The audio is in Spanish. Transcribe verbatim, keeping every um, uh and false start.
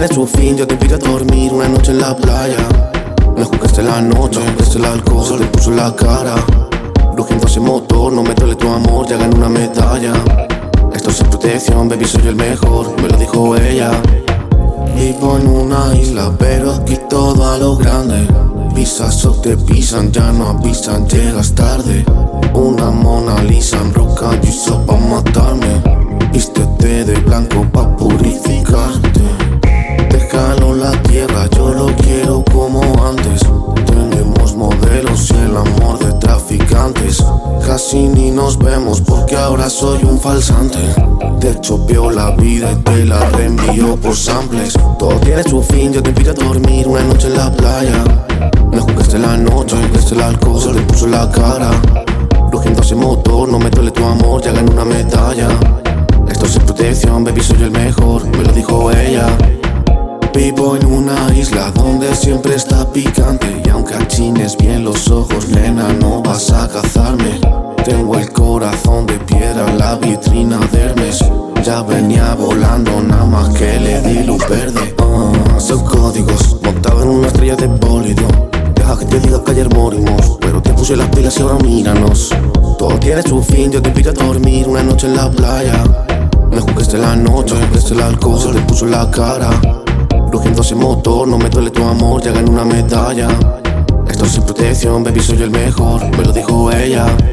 tiene su fin, yo te invito a dormir una noche en la playa. Me jugaste la noche, jugaste el alcohol, se te puso en la cara. Rugiendo ese motor, no me duele tu amor, ya gané una medalla. Esto es sin protección, baby, soy el mejor, me lo dijo ella. Vivo en una isla, pero aquí todo a lo grande. Pisas o te pisan, ya no avisan, llegas tarde. Una Mona Lisa en roca hizo pa' matarme. Vístete de blanco pa' purificarte. Déjalo la tierra, yo lo quiero como antes. Tenemos modelos y el amor de traficantes. Casi ni nos vemos porque ahora soy un falsante. Te chopeo la vida y te la reenvío por samples. Todo tiene su fin, yo te invito a dormir una noche en la playa. Me jugaste la noche, jugaste el alcohol, se te puso en la cara. Rugiendo ese motor, no me duele tu amor, ya gané una medalla. Esto es sin protección, baby, soy el mejor, me lo dijo ella. Vivo en una isla donde siempre está picante. Y aunque achines bien los ojos, nena, no vas a cazarme. Tengo el corazón de piedra, la vitrina de Hermes. Ya venía volando, nada más que le di luz verde. uh, Son códigos, montado en una estrella de bólido. Deja que te diga que ayer morimos, pero te puse las pilas y ahora míranos. Todo tiene su fin, yo te invito a dormir una noche en la playa. Me jugaste la noche, jugaste el alcohol, se te puso en la cara. Rugiendo ese motor, no me duele tu amor, ya gané una medalla. Esto es sin protección, baby, soy el mejor, me lo dijo ella.